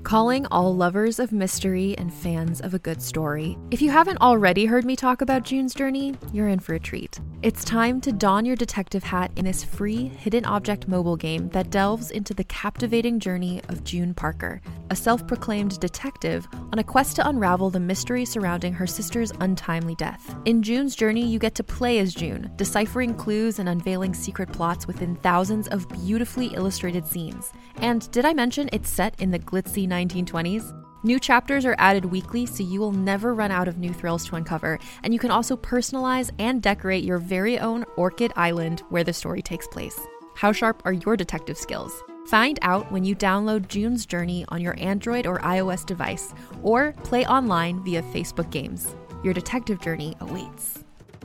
Calling all lovers of mystery and fans of a good story. If you haven't already heard me talk about June's Journey, you're in for a treat. It's time to don your detective hat in this free hidden object mobile game that delves into the captivating journey of June Parker, a self-proclaimed detective on a quest to unravel the mystery surrounding her sister's untimely death. In June's Journey, you get to play as June, deciphering clues and unveiling secret plots within thousands of beautifully illustrated scenes. And did I mention it's set in the glitzy 1920s? New chapters are added weekly, so you will never run out of new thrills to uncover, and you can also personalize and decorate your very own Orchid Island where the story takes place. How sharp are your detective skills? Find out when you download June's Journey on your Android or iOS device, or play online via Facebook Games. Your detective journey awaits.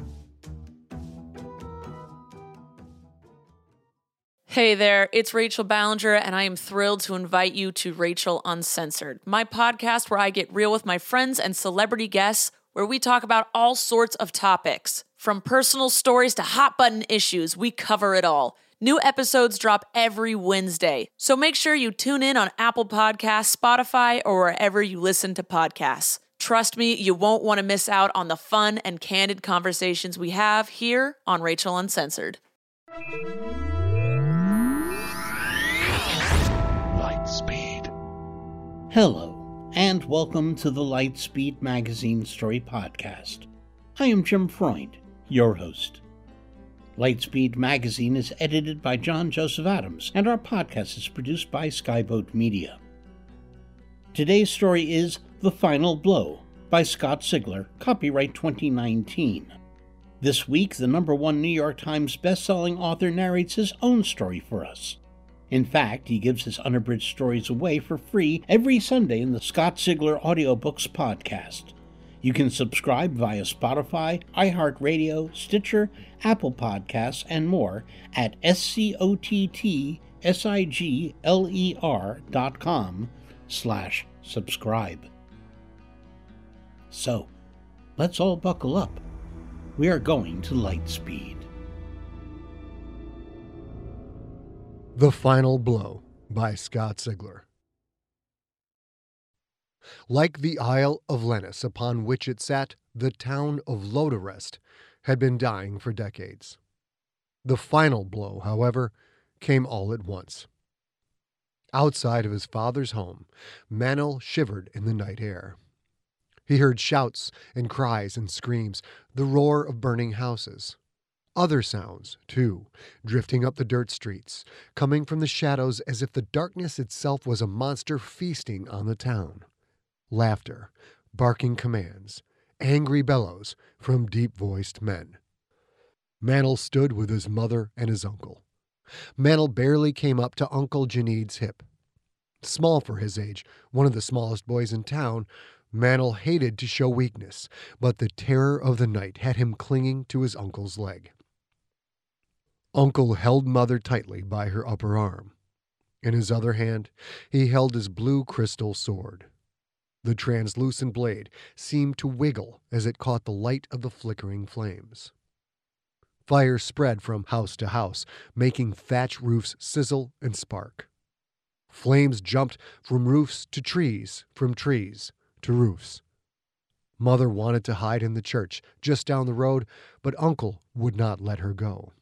Hey there, it's Rachel Ballinger, and I am thrilled to invite you to Rachel Uncensored, my podcast where I get real with my friends and celebrity guests, where we talk about all sorts of topics. From personal stories to hot-button issues, we cover it all. New episodes drop every Wednesday, so make sure you tune in on Apple Podcasts, Spotify, or wherever you listen to podcasts. Trust me, you won't want to miss out on the fun and candid conversations we have here on Rachel Uncensored. Lightspeed. Hello, and welcome to the Lightspeed Magazine Story Podcast. I am Jim Freund, your host. Lightspeed Magazine is edited by John Joseph Adams, and our podcast is produced by Skyboat Media. Today's story is The Final Blow by Scott Sigler, copyright 2019. This week, the #1 New York Times bestselling author narrates his own story for us. In fact, he gives his unabridged stories away for free every Sunday in the Scott Sigler Audiobooks podcast. You can subscribe via Spotify, iHeartRadio, Stitcher, Apple Podcasts, and more at scottsiegler.com/subscribe. So, let's all buckle up. We are going to Lightspeed. The Final Blow by Scott Sigler. Like the Isle of Lennis upon which it sat, the town of Lodorest had been dying for decades. The final blow, however, came all at once. Outside of his father's home, Manel shivered in the night air. He heard shouts and cries and screams, the roar of burning houses. Other sounds, too, drifting up the dirt streets, coming from the shadows as if the darkness itself was a monster feasting on the town. Laughter, barking commands, angry bellows from deep-voiced men. Manel stood with his mother and his uncle. Manel barely came up to Uncle Janeed's hip. Small for his age, one of the smallest boys in town, Manel hated to show weakness, but the terror of the night had him clinging to his uncle's leg. Uncle held Mother tightly by her upper arm. In his other hand, he held his blue crystal sword. The translucent blade seemed to wiggle as it caught the light of the flickering flames. Fire spread from house to house, making thatch roofs sizzle and spark. Flames jumped from roofs to trees, from trees to roofs. Mother wanted to hide in the church just down the road, but Uncle would not let her go.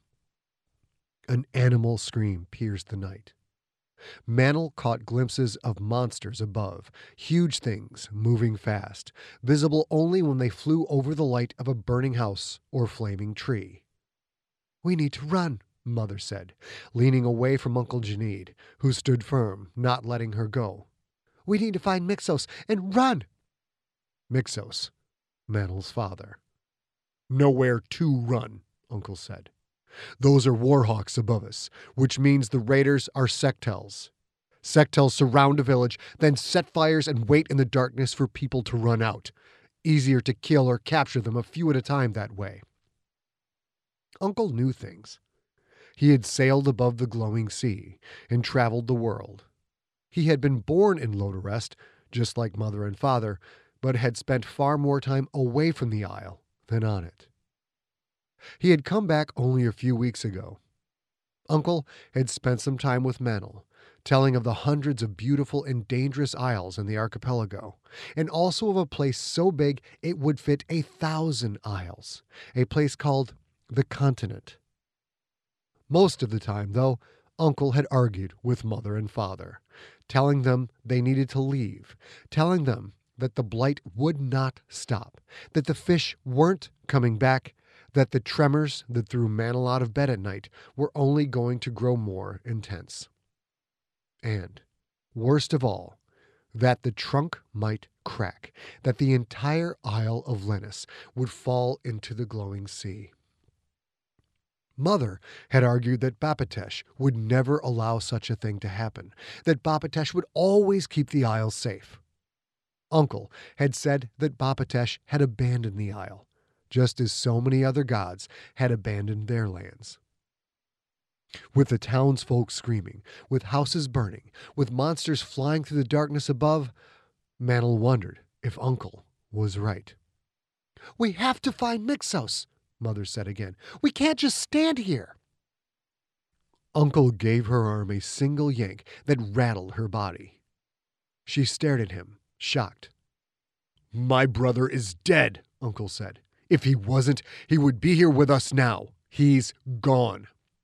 An animal scream pierced the night. Manel caught glimpses of monsters above, huge things moving fast, visible only when they flew over the light of a burning house or flaming tree. "We need to run," Mother said, leaning away from Uncle Janeed, who stood firm, not letting her go. "We need to find Mixos and run." Mixos, Manel's father. "Nowhere to run," Uncle said. "Those are warhawks above us, which means the raiders are sectels. Sectels surround a village, then set fires and wait in the darkness for people to run out. Easier to kill or capture them a few at a time that way." Uncle knew things. He had sailed above the glowing sea and traveled the world. He had been born in Lodorest, just like Mother and Father, but had spent far more time away from the isle than on it. He had come back only a few weeks ago. Uncle had spent some time with Manel, telling of the hundreds of beautiful and dangerous isles in the archipelago, and also of a place so big it would fit 1,000 isles, a place called the Continent. Most of the time, though, Uncle had argued with Mother and Father, telling them they needed to leave, telling them that the blight would not stop, that the fish weren't coming back, that the tremors that threw Mantle out of bed at night were only going to grow more intense. And, worst of all, that the trunk might crack, that the entire Isle of Lennis would fall into the glowing sea. Mother had argued that Bapatesh would never allow such a thing to happen, that Bapatesh would always keep the isle safe. Uncle had said that Bapatesh had abandoned the isle, just as so many other gods had abandoned their lands. With the townsfolk screaming, with houses burning, with monsters flying through the darkness above, Mantle wondered if Uncle was right. "We have to find Mixos," Mother said again. "We can't just stand here." Uncle gave her arm a single yank that rattled her body. She stared at him, shocked. "My brother is dead," Uncle said. "If he wasn't, he would be here with us now. He's gone."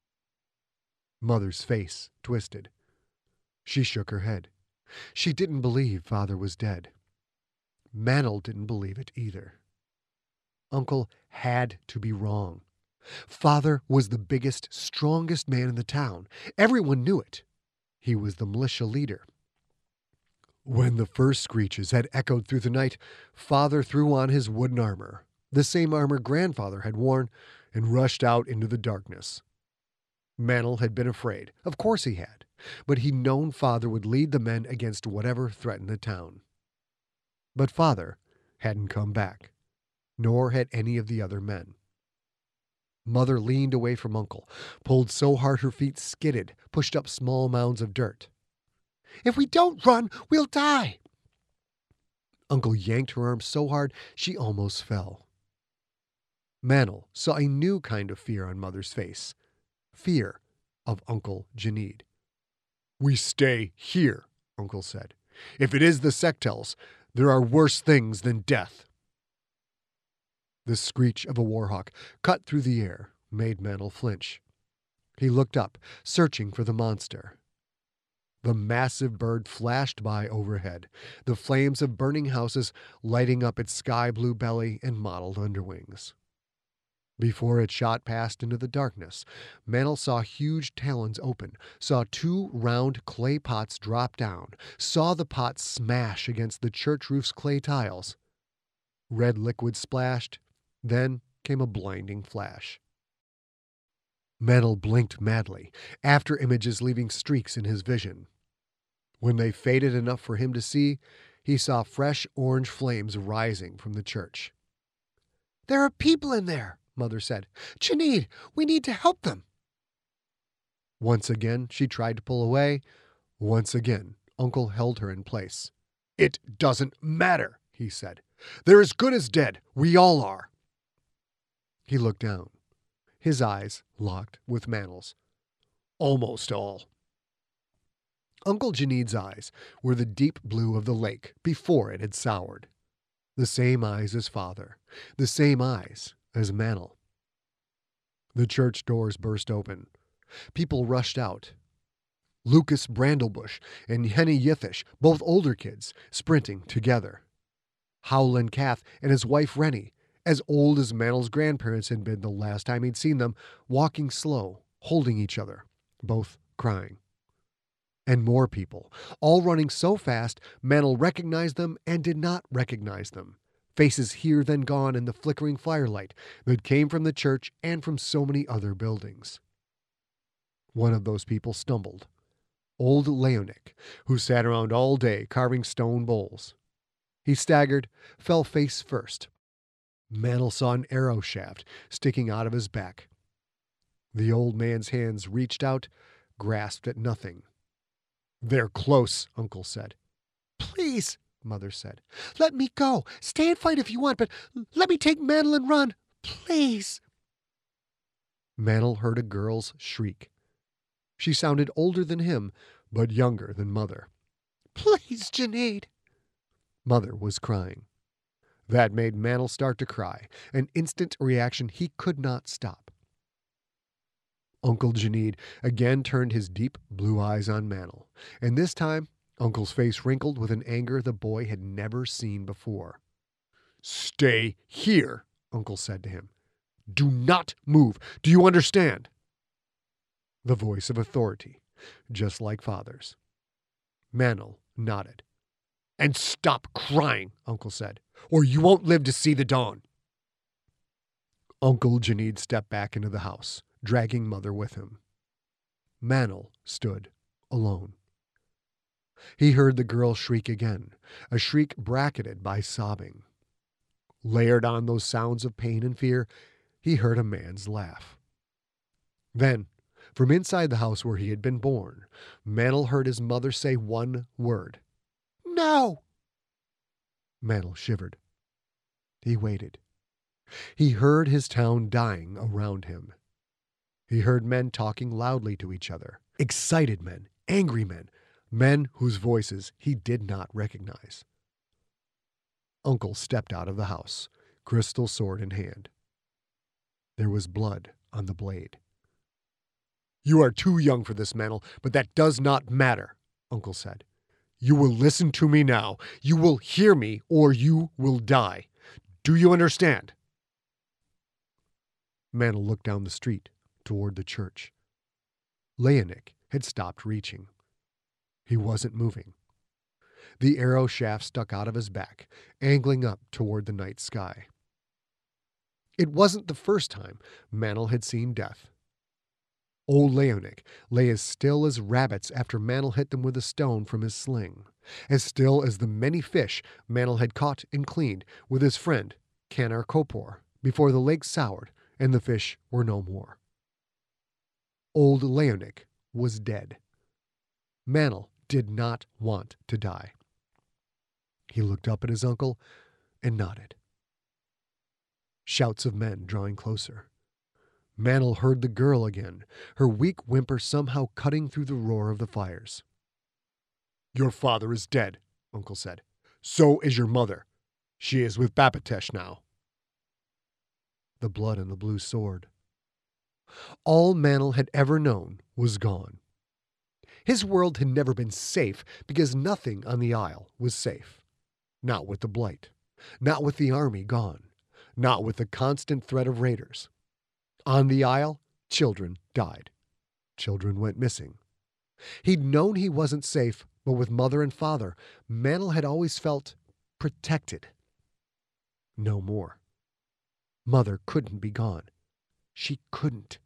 Mother's face twisted. She shook her head. She didn't believe Father was dead. Mantle didn't believe it either. Uncle had to be wrong. Father was the biggest, strongest man in the town. Everyone knew it. He was the militia leader. When the first screeches had echoed through the night, Father threw on his wooden armor, the same armor Grandfather had worn, and rushed out into the darkness. Mantle had been afraid. Of course he had. But he'd known Father would lead the men against whatever threatened the town. But Father hadn't come back, nor had any of the other men. Mother leaned away from Uncle, pulled so hard her feet skidded, pushed up small mounds of dirt. "If we don't run, we'll die." Uncle yanked her arm so hard she almost fell. Mantle saw a new kind of fear on Mother's face. Fear of Uncle Janid. "We stay here," Uncle said. "If it is the Sectels, there are worse things than death." The screech of a warhawk cut through the air, made Mantle flinch. He looked up, searching for the monster. The massive bird flashed by overhead, the flames of burning houses lighting up its sky-blue belly and mottled underwings. Before it shot past into the darkness, Mantle saw huge talons open, saw 2 round clay pots drop down, saw the pots smash against the church roof's clay tiles. Red liquid splashed, then came a blinding flash. Mantle blinked madly, after images leaving streaks in his vision. When they faded enough for him to see, he saw fresh orange flames rising from the church. "There are people in there," Mother said. "Janid, we need to help them." Once again, she tried to pull away. Once again, Uncle held her in place. "It doesn't matter," he said. "They're as good as dead. We all are." He looked down. His eyes locked with Mantle's. "Almost all." Uncle Janid's eyes were the deep blue of the lake before it had soured. The same eyes as Father. The same eyes as Mantle. The church doors burst open. People rushed out. Lucas Brandlebush and Henny Yithish, both older kids, sprinting together. Howland Cath and his wife Rennie, as old as Mantle's grandparents had been the last time he'd seen them, walking slow, holding each other, both crying. And more people, all running so fast, Mantle recognized them and did not recognize them. Faces here then gone in the flickering firelight that came from the church and from so many other buildings. One of those people stumbled. Old Leonik, who sat around all day carving stone bowls. He staggered, fell face first. Mantle saw an arrow shaft sticking out of his back. The old man's hands reached out, grasped at nothing. "They're close," Uncle said. "Please," Mother said. "Let me go. Stay and fight if you want, but let me take Mantle and run. Please." Mantle heard a girl's shriek. She sounded older than him, but younger than Mother. "Please, Junaid." Mother was crying. That made Manel start to cry, an instant reaction he could not stop. Uncle Junaid again turned his deep blue eyes on Manel, and this time Uncle's face wrinkled with an anger the boy had never seen before. "Stay here," Uncle said to him. "Do not move. Do you understand?" The voice of authority, just like Father's. Manel nodded. "And stop crying," Uncle said, "or you won't live to see the dawn." Uncle Junaid stepped back into the house, dragging Mother with him. Manel stood alone. He heard the girl shriek again, a shriek bracketed by sobbing. Layered on those sounds of pain and fear, he heard a man's laugh. Then, from inside the house where he had been born, Manel heard his mother say one word. "No!" Manel shivered. He waited. He heard his town dying around him. He heard men talking loudly to each other, excited men, angry men, men whose voices he did not recognize. Uncle stepped out of the house, crystal sword in hand. There was blood on the blade. "You are too young for this, Manel, but that does not matter," Uncle said. "You will listen to me now. You will hear me, or you will die. Do you understand?" Manel looked down the street toward the church. Leonik had stopped reaching. He wasn't moving. The arrow shaft stuck out of his back, angling up toward the night sky. It wasn't the first time Manel had seen death. Old Leonik lay as still as rabbits after Manel hit them with a stone from his sling, as still as the many fish Manel had caught and cleaned with his friend Canar Kopor before the lake soured and the fish were no more. Old Leonik was dead. Manel did not want to die. He looked up at his uncle and nodded. Shouts of men drawing closer. Manel heard the girl again, her weak whimper somehow cutting through the roar of the fires. "Your father is dead," Uncle said. "So is your mother. She is with Babatesh now." The blood on the blue sword. All Manel had ever known was gone. His world had never been safe because nothing on the Isle was safe. Not with the Blight. Not with the army gone. Not with the constant threat of raiders. On the Isle, children died. Children went missing. He'd known he wasn't safe, but with Mother and Father, Manel had always felt protected. No more. Mother couldn't be gone. She couldn't.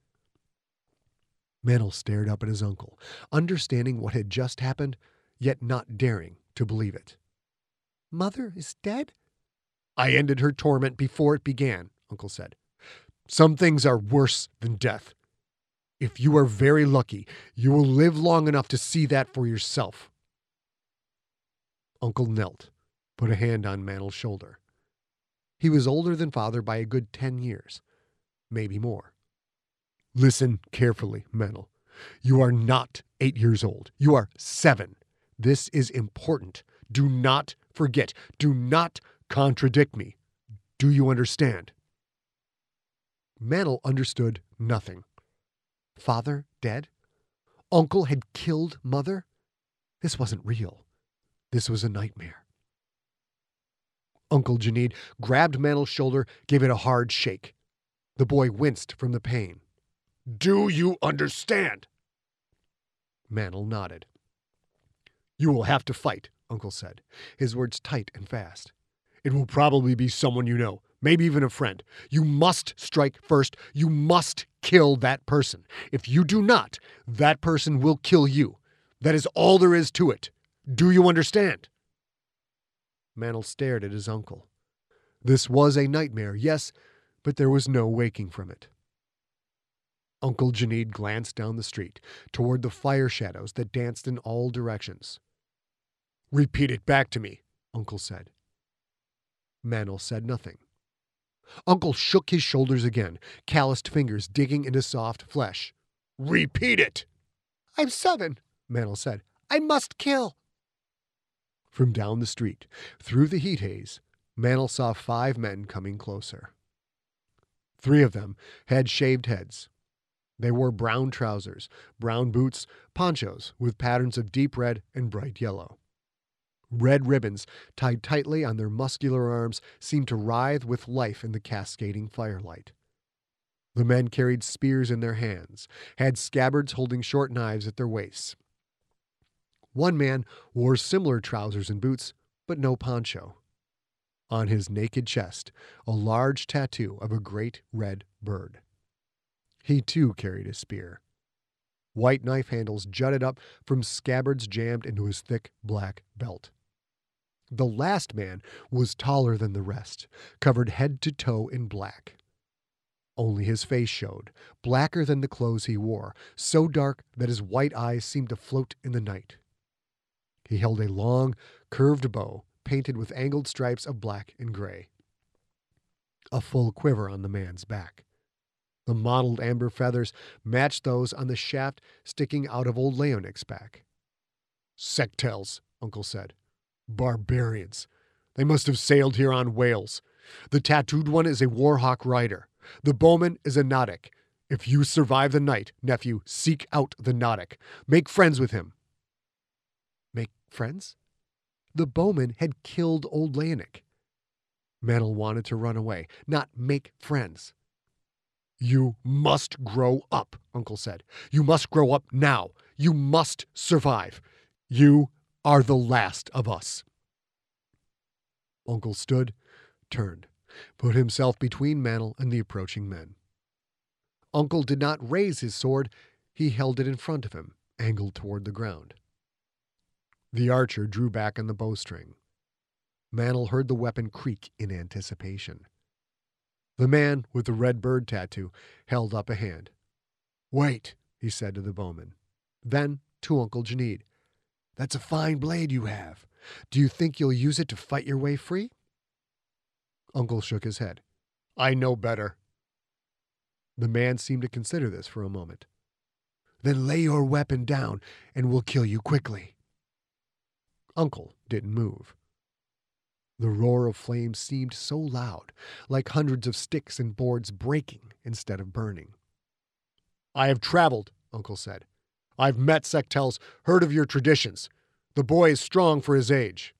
Manel stared up at his uncle, understanding what had just happened, yet not daring to believe it. "Mother is dead?" "I ended her torment before it began," Uncle said. "Some things are worse than death. If you are very lucky, you will live long enough to see that for yourself." Uncle knelt, put a hand on Manel's shoulder. He was older than Father by a good 10 years, maybe more. "Listen carefully, Manel. You are not 8 years old. You are 7. This is important. Do not forget. Do not contradict me. Do you understand?" Manel understood nothing. Father dead? Uncle had killed Mother? This wasn't real. This was a nightmare. Uncle Junaid grabbed Manel's shoulder, gave it a hard shake. The boy winced from the pain. "Do you understand?" Manel nodded. "You will have to fight," Uncle said, his words tight and fast. "It will probably be someone you know, maybe even a friend. You must strike first. You must kill that person. If you do not, that person will kill you. That is all there is to it. Do you understand?" Manel stared at his uncle. This was a nightmare, yes, but there was no waking from it. Uncle Junaid glanced down the street, toward the fire shadows that danced in all directions. "Repeat it back to me," Uncle said. Manel said nothing. Uncle shook his shoulders again, calloused fingers digging into soft flesh. "Repeat it!" "I'm 7," Manel said. I must kill!" From down the street, through the heat haze, Mannel saw 5 men coming closer. 3 of them had shaved heads. They wore brown trousers, brown boots, ponchos with patterns of deep red and bright yellow. Red ribbons tied tightly on their muscular arms seemed to writhe with life in the cascading firelight. The men carried spears in their hands, had scabbards holding short knives at their waists. One man wore similar trousers and boots, but no poncho. On his naked chest, a large tattoo of a great red bird. He too carried a spear. White knife handles jutted up from scabbards jammed into his thick black belt. The last man was taller than the rest, covered head to toe in black. Only his face showed, blacker than the clothes he wore, so dark that his white eyes seemed to float in the night. He held a long, curved bow painted with angled stripes of black and gray. A full quiver on the man's back. The mottled amber feathers matched those on the shaft sticking out of old Leonic's back. "Sectels," Uncle said. "Barbarians. They must have sailed here on whales. The tattooed one is a warhawk rider. The bowman is a Nodic. If you survive the night, nephew, seek out the Nodic. Make friends with him." Make friends? The bowman had killed old Leonic. Mannel wanted to run away, not make friends. "You must grow up," Uncle said. "You must grow up now. You must survive. You are the last of us." Uncle stood, turned, put himself between Mannel and the approaching men. Uncle did not raise his sword. He held it in front of him, angled toward the ground. The archer drew back on the bowstring. Mannel heard the weapon creak in anticipation. The man with the red bird tattoo held up a hand. "Wait," he said to the bowman. Then to Uncle Janid. "That's a fine blade you have. Do you think you'll use it to fight your way free?" Uncle shook his head. "I know better." The man seemed to consider this for a moment. "Then lay your weapon down and we'll kill you quickly." Uncle didn't move. The roar of flames seemed so loud, like hundreds of sticks and boards breaking instead of burning. "I have traveled," Uncle said. "I've met Sectels, heard of your traditions. The boy is strong for his age."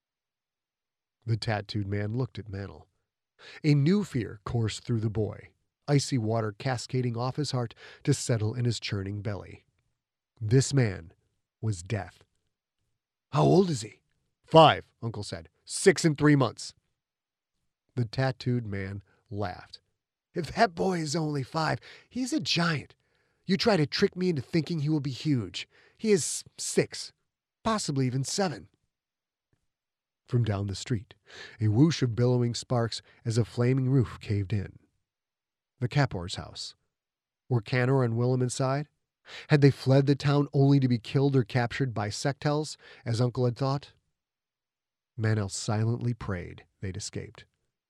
The tattooed man looked at Mannel. A new fear coursed through the boy, icy water cascading off his heart to settle in his churning belly. This man was death. "How old is he?" "5, Uncle said. 6 and 3 months. The tattooed man laughed. "If that boy is only 5, he's a giant. You try to trick me into thinking he will be huge. He is 6, possibly even 7. From down the street, a whoosh of billowing sparks as a flaming roof caved in. The Kapor's house. Were Canor and Willem inside? Had they fled the town only to be killed or captured by Sectels, as Uncle had thought? Mannel silently prayed they'd escaped.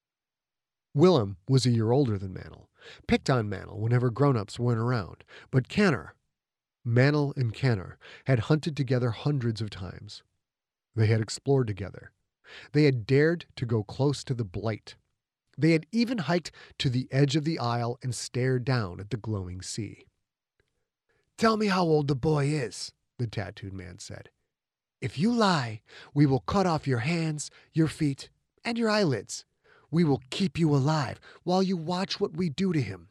Willem was a year older than Mannel, picked on Mannel whenever grown-ups weren't around, but Mannel and Canor had hunted together hundreds of times. They had explored together. They had dared to go close to the Blight. They had even hiked to the edge of the isle and stared down at the glowing sea. "Tell me how old the boy is," the tattooed man said. "If you lie, we will cut off your hands, your feet, and your eyelids. We will keep you alive while you watch what we do to him."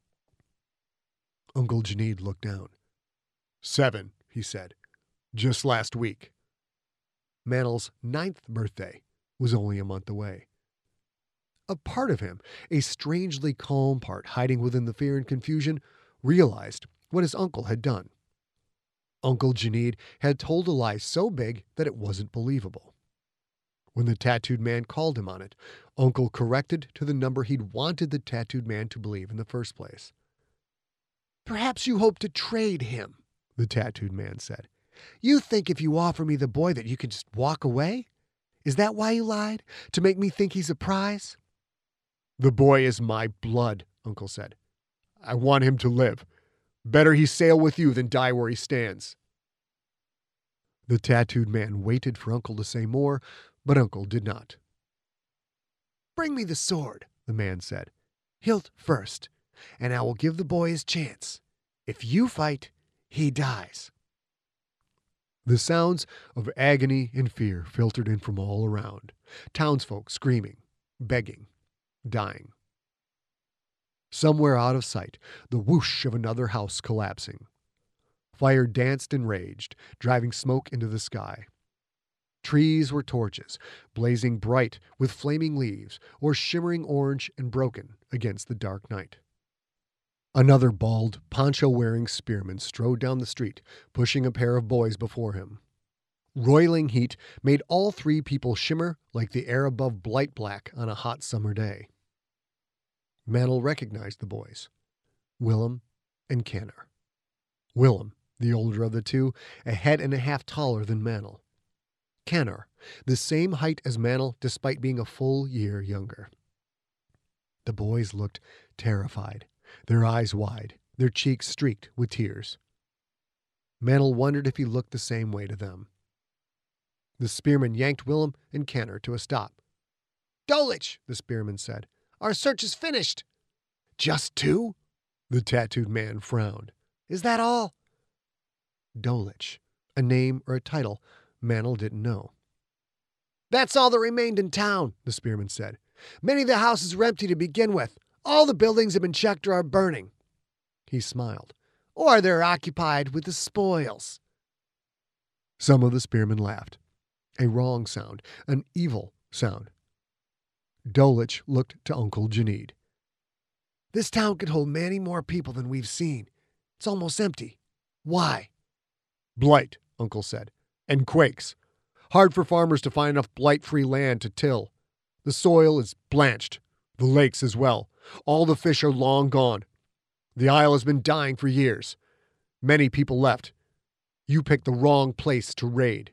Uncle Janid looked down. 7, he said. "Just last week." Mannel's 9th birthday was only a month away. A part of him, a strangely calm part hiding within the fear and confusion, realized what his uncle had done. Uncle Janid had told a lie so big that it wasn't believable. When the tattooed man called him on it, Uncle corrected to the number he'd wanted the tattooed man to believe in the first place. "Perhaps you hope to trade him," the tattooed man said. "You think if you offer me the boy that you can just walk away? Is that why you lied? To make me think he's a prize?" "The boy is my blood," Uncle said. "I want him to live. Better he sail with you than die where he stands." The tattooed man waited for Uncle to say more, but Uncle did not. "Bring me the sword," the man said. "Hilt first, and I will give the boy his chance. If you fight, he dies." The sounds of agony and fear filtered in from all around. Townsfolk screaming, begging, dying. Somewhere out of sight, the whoosh of another house collapsing. Fire danced and raged, driving smoke into the sky. Trees were torches, blazing bright with flaming leaves, or shimmering orange and broken against the dark night. Another bald, poncho-wearing spearman strode down the street, pushing a pair of boys before him. Roiling heat made all three people shimmer like the air above Blight Black on a hot summer day. Mannel recognized the boys, Willem and Canner. Willem, the older of the two, a head and a half taller than Mannel. Canner, the same height as Mannel despite being a full year younger. The boys looked terrified, their eyes wide, their cheeks streaked with tears. Mannel wondered if he looked the same way to them. The spearman yanked Willem and Canner to a stop. "Dulwich," the spearman said, "our search is finished." "Just two?" The tattooed man frowned. "Is that all?" Dulwich, a name or a title Mannel didn't know. "That's all that remained in town," the spearman said. "Many of the houses were empty to begin with. All the buildings have been checked or are burning." He smiled. "Or they're occupied with the spoils." Some of the spearmen laughed. A wrong sound, an evil sound. Dulwich looked to Uncle Janid. "This town could hold many more people than we've seen. It's almost empty. Why?" "Blight," Uncle said, "and quakes. Hard for farmers to find enough blight-free land to till. The soil is blanched, the lakes as well. All the fish are long gone. The isle has been dying for years. Many people left. You picked the wrong place to raid."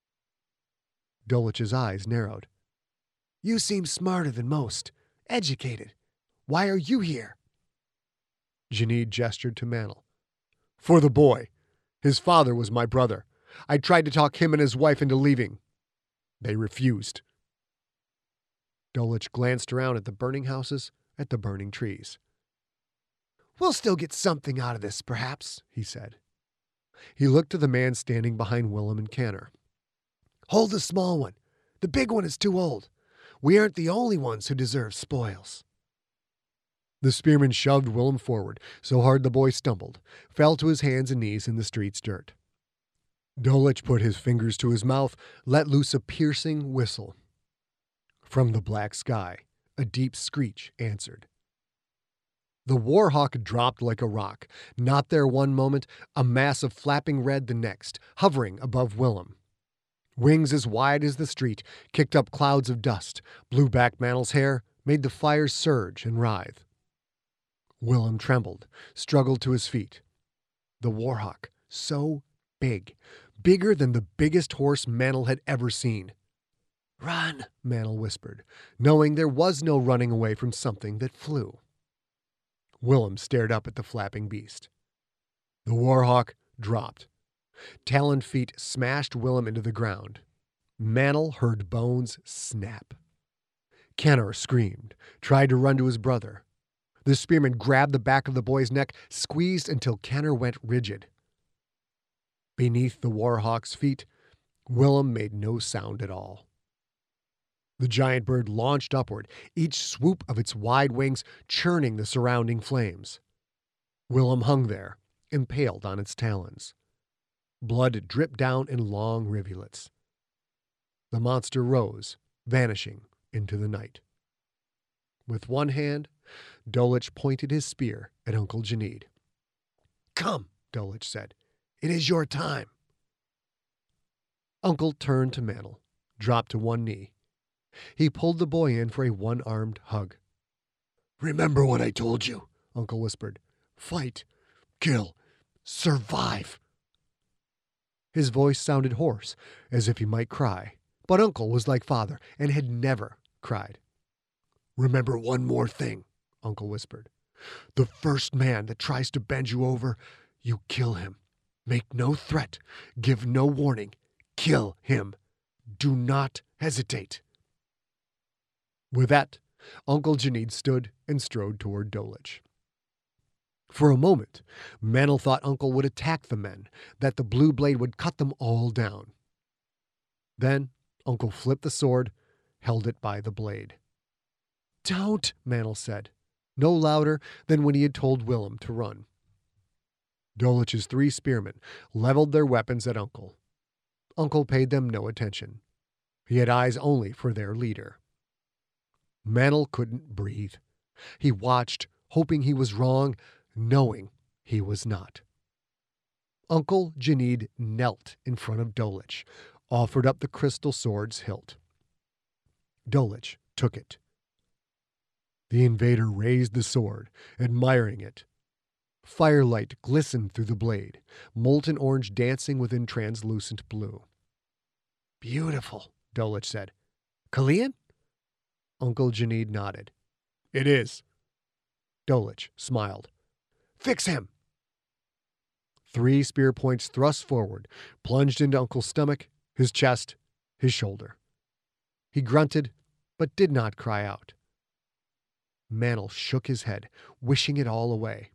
Dulwich's eyes narrowed. "You seem smarter than most, educated. Why are you here?" Janid gestured to Mannel. "For the boy. His father was my brother. I tried to talk him and his wife into leaving. They refused." Dulwich glanced around at the burning houses, at the burning trees. "We'll still get something out of this, perhaps," he said. He looked to the man standing behind Willem and Canner. "Hold the small one. The big one is too old. We aren't the only ones who deserve spoils." The spearman shoved Willem forward so hard the boy stumbled, fell to his hands and knees in the street's dirt. Dulwich put his fingers to his mouth, let loose a piercing whistle. From the black sky, a deep screech answered. The warhawk dropped like a rock, not there one moment, a mass of flapping red the next, hovering above Willem. Wings as wide as the street kicked up clouds of dust, blew back Mannel's hair, made the fires surge and writhe. Willem trembled, struggled to his feet. The warhawk, so big, bigger than the biggest horse Mannel had ever seen. "Run," Mannel whispered, knowing there was no running away from something that flew. Willem stared up at the flapping beast. The warhawk dropped. Taloned feet smashed Willem into the ground. Mannel heard bones snap. Canner screamed, tried to run to his brother. The spearman grabbed the back of the boy's neck, squeezed until Canner went rigid. Beneath the warhawk's feet, Willem made no sound at all. The giant bird launched upward, each swoop of its wide wings churning the surrounding flames. Willem hung there, impaled on its talons. Blood dripped down in long rivulets. The monster rose, vanishing into the night. With one hand, Dulwich pointed his spear at Uncle Janid. "Come," Dulwich said. "It is your time." Uncle turned to Mannel, dropped to one knee. He pulled the boy in for a one-armed hug. "Remember what I told you," Uncle whispered. "Fight, kill, survive." His voice sounded hoarse, as if he might cry, but Uncle was like father and had never cried. "Remember one more thing," Uncle whispered. "The first man that tries to bend you over, you kill him. Make no threat, give no warning, Kill him. Do not hesitate. With that, Uncle Janid stood and strode toward Dulwich. For a moment, Manel thought Uncle would attack the men, that the blue blade would cut them all down. Then Uncle flipped the sword, held it by the blade. "Don't," Manel said, no louder than when he had told Willem to run. Dulwich's 3 spearmen leveled their weapons at Uncle. Uncle paid them no attention. He had eyes only for their leader. Manel couldn't breathe. He watched, hoping he was wrong, knowing he was not. Uncle Janid knelt in front of Dulwich, offered up the crystal sword's hilt. Dulwich took it. The invader raised the sword, admiring it. Firelight glistened through the blade, molten orange dancing within translucent blue. "Beautiful," Dulwich said. "Kalian?" Uncle Janid nodded. "It is." Dulwich smiled. "Fix him." 3 spear points thrust forward, plunged into Uncle's stomach, his chest, his shoulder. He grunted, but did not cry out. Manel shook his head, wishing it all away.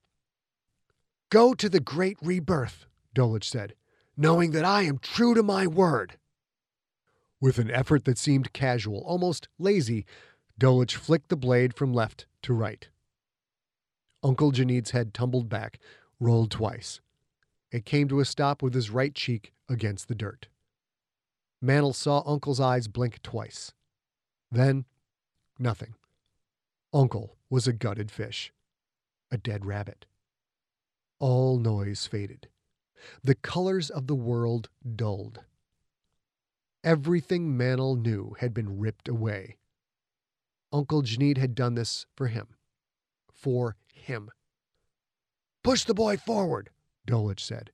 "Go to the great rebirth," Dulwich said, "knowing that I am true to my word." With an effort that seemed casual, almost lazy, Dulwich flicked the blade from left to right. Uncle Janid's head tumbled back, rolled twice. It came to a stop with his right cheek against the dirt. Manel saw Uncle's eyes blink twice. Then, nothing. Uncle was a gutted fish, a dead rabbit. All noise faded. The colors of the world dulled. Everything Manel knew had been ripped away. Uncle Janid had done this for him. For him. "Push the boy forward," Dulwich said.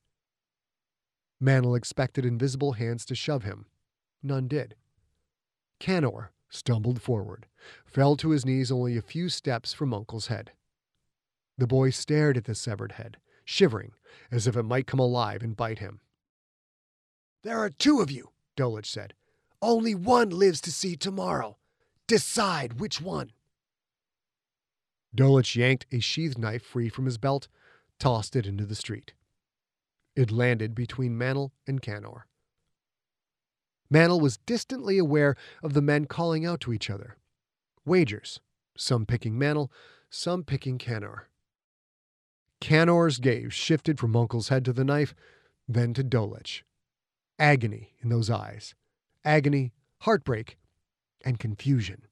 Manel expected invisible hands to shove him. None did. Canor stumbled forward, fell to his knees only a few steps from Uncle's head. The boy stared at the severed head, shivering, as if it might come alive and bite him. "There are 2 of you," Dulwich said. "Only one lives to see tomorrow. Decide which one." Dulwich yanked a sheath knife free from his belt, tossed it into the street. It landed between Manel and Canor. Manel was distantly aware of the men calling out to each other. Wagers, some picking Manel, some picking Canor. Canor's gaze shifted from Uncle's head to the knife, then to Dulwich. Agony in those eyes. Agony, heartbreak, and confusion.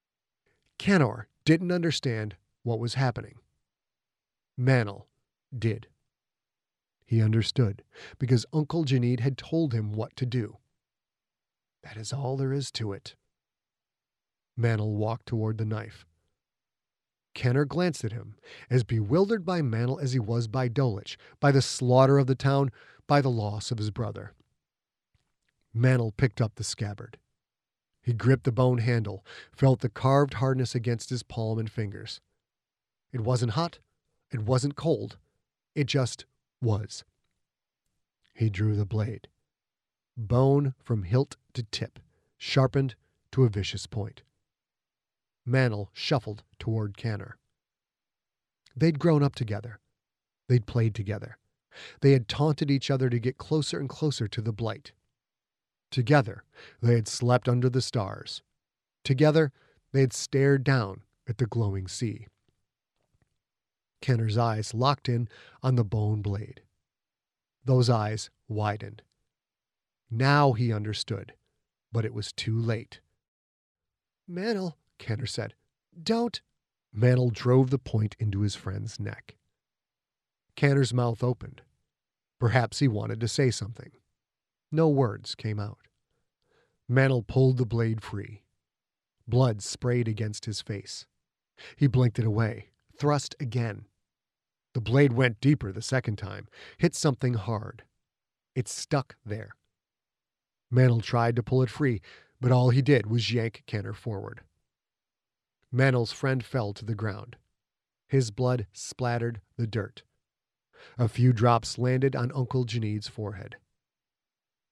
Canor didn't understand what was happening. Manel did. He understood, because Uncle Janid had told him what to do. That is all there is to it. Manel walked toward the knife. Canor glanced at him, as bewildered by Manel as he was by Dulwich, by the slaughter of the town, by the loss of his brother. Manel picked up the scabbard. He gripped the bone handle, felt the carved hardness against his palm and fingers. It wasn't hot, it wasn't cold, it just was. He drew the blade. Bone from hilt to tip, sharpened to a vicious point. Manel shuffled toward Canor. They'd grown up together. They'd played together. They had taunted each other to get closer and closer to the blight. Together, they had slept under the stars. Together, they had stared down at the glowing sea. Canor's eyes locked in on the bone blade. Those eyes widened. Now he understood, but it was too late. "Manel," Canor said. "don't." Manel drove the point into his friend's neck. Canor's mouth opened. Perhaps he wanted to say something. No words came out. Manel pulled the blade free. Blood sprayed against his face. He blinked it away, thrust again. The blade went deeper the second time, hit something hard. It stuck there. Manel tried to pull it free, but all he did was yank Canor forward. Manel's friend fell to the ground. His blood splattered the dirt. A few drops landed on Uncle Janid's forehead.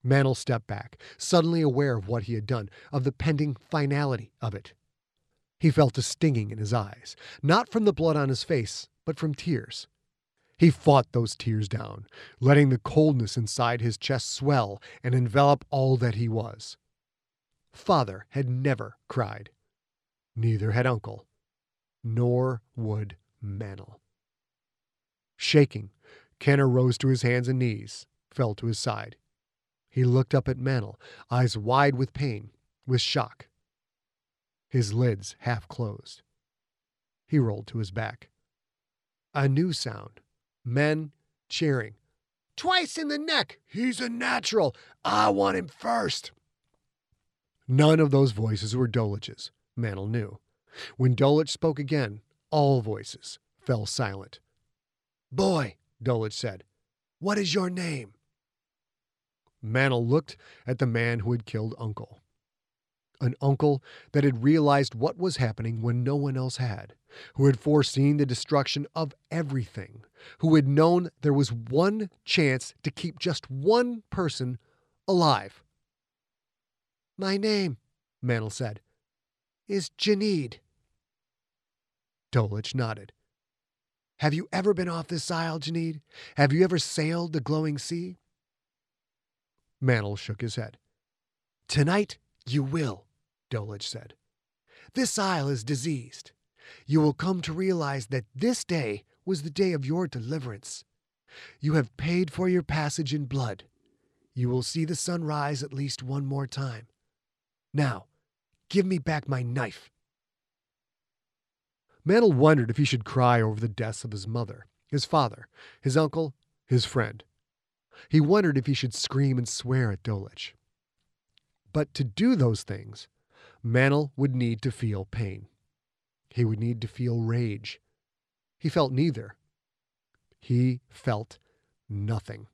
Mantle stepped back, suddenly aware of what he had done, of the pending finality of it. He felt a stinging in his eyes, not from the blood on his face, but from tears. He fought those tears down, letting the coldness inside his chest swell and envelop all that he was. Father had never cried. Neither had Uncle. Nor would Mantle. Shaking, Kenner rose to his hands and knees, fell to his side. He looked up at Mantle, eyes wide with pain, with shock. His lids half closed. He rolled to his back. A new sound. Men cheering. "Twice in the neck! He's a natural! I want him first!" None of those voices were Dulwich's, Mantle knew. When Dulwich spoke again, all voices fell silent. "Boy," Dulwich said, "what is your name?" Mantle looked at the man who had killed Uncle. An uncle that had realized what was happening when no one else had, who had foreseen the destruction of everything, who had known there was one chance to keep just one person alive. "My name," Mantle said, "is Janid." Dulwich nodded. "Have you ever been off this isle, Janid? Have you ever sailed the glowing sea?" Mantle shook his head. "Tonight you will," Dulwich said. "This isle is diseased. You will come to realize that this day was the day of your deliverance. You have paid for your passage in blood. You will see the sun rise at least one more time. Now, give me back my knife." Mantle wondered if he should cry over the deaths of his mother, his father, his uncle, his friend. He wondered if he should scream and swear at Dulwich. But to do those things, Mantle would need to feel pain. He would need to feel rage. He felt neither. He felt nothing.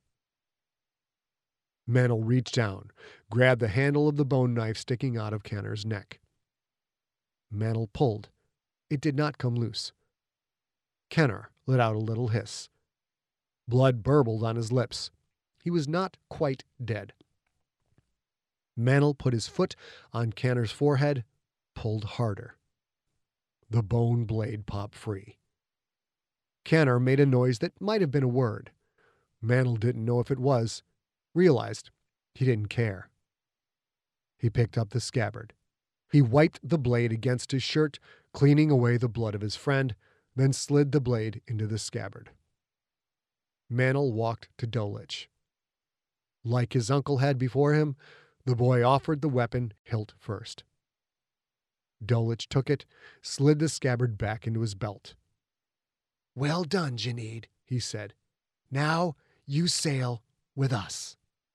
Mantle reached down, grabbed the handle of the bone knife sticking out of Kenner's neck. Mantle pulled. It did not come loose. Kenner let out a little hiss. Blood burbled on his lips. He was not quite dead. Mantle put his foot on Kenner's forehead, pulled harder. The bone blade popped free. Kenner made a noise that might have been a word. Mantle didn't know if it was, realized he didn't care. He picked up the scabbard. He wiped the blade against his shirt, cleaning away the blood of his friend, then slid the blade into the scabbard. Mantle walked to Dulwich. Like his uncle had before him, the boy offered the weapon hilt first. Dulwich took it, slid the scabbard back into his belt. "Well done, Janid," he said. "Now you sail with us."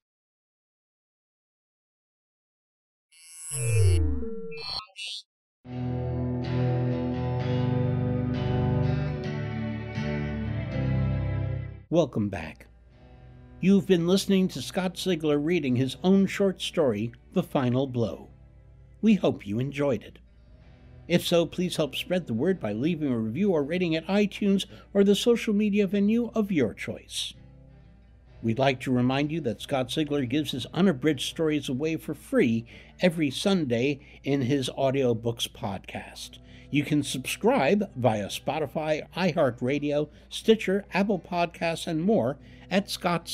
Welcome back. You've been listening to Scott Sigler reading his own short story, The Final Blow. We hope you enjoyed it. If so, please help spread the word by leaving a review or rating at iTunes or the social media venue of your choice. We'd like to remind you that Scott Sigler gives his unabridged stories away for free every Sunday in his audiobooks podcast. You can subscribe via Spotify, iHeartRadio, Stitcher, Apple Podcasts, and more at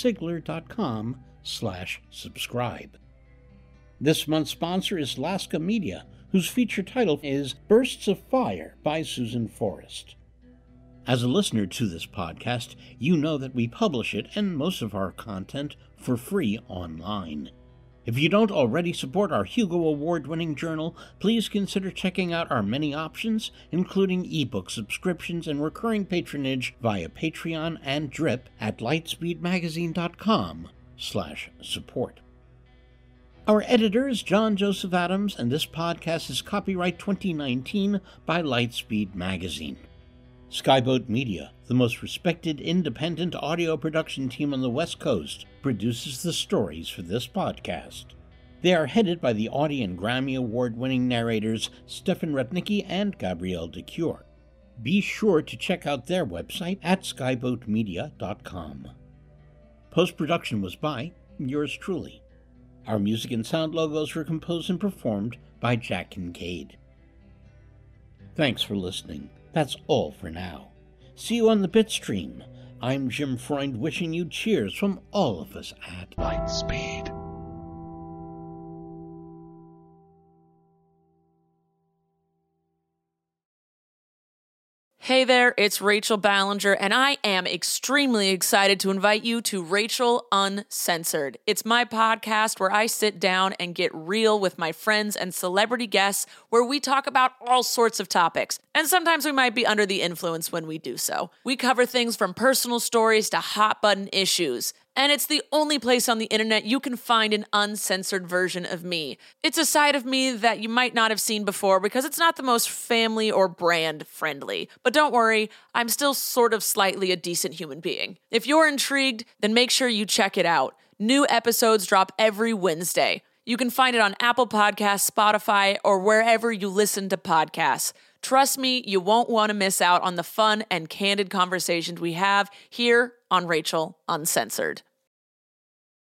scottsigler.com/subscribe. This month's sponsor is Laska Media, whose feature title is Bursts of Fire by Susan Forrest. As a listener to this podcast, you know that we publish it and most of our content for free online. If you don't already support our Hugo Award-winning journal, please consider checking out our many options, including ebook subscriptions and recurring patronage via Patreon and Drip at lightspeedmagazine.com/support. Our editor is John Joseph Adams, and this podcast is copyright 2019 by Lightspeed Magazine. Skyboat Media, the most respected independent audio production team on the West Coast, produces the stories for this podcast. They are headed by the Audie and Grammy Award-winning narrators Stefan Rudnicki and Gabrielle DeCure. Be sure to check out their website at skyboatmedia.com. Post-production was by yours truly. Our music and sound logos were composed and performed by Jack Kincaid. Thanks for listening. That's all for now. See you on the Bitstream. I'm Jim Freund wishing you cheers from all of us at Lightspeed. Hey there, it's Rachel Ballinger, and I am extremely excited to invite you to Rachel Uncensored. It's my podcast where I sit down and get real with my friends and celebrity guests, where we talk about all sorts of topics. And sometimes we might be under the influence when we do so. We cover things from personal stories to hot-button issues. And it's the only place on the internet you can find an uncensored version of me. It's a side of me that you might not have seen before because it's not the most family or brand friendly. But don't worry, I'm still sort of slightly a decent human being. If you're intrigued, then make sure you check it out. New episodes drop every Wednesday. You can find it on Apple Podcasts, Spotify, or wherever you listen to podcasts. Trust me, you won't want to miss out on the fun and candid conversations we have here on Rachel Uncensored.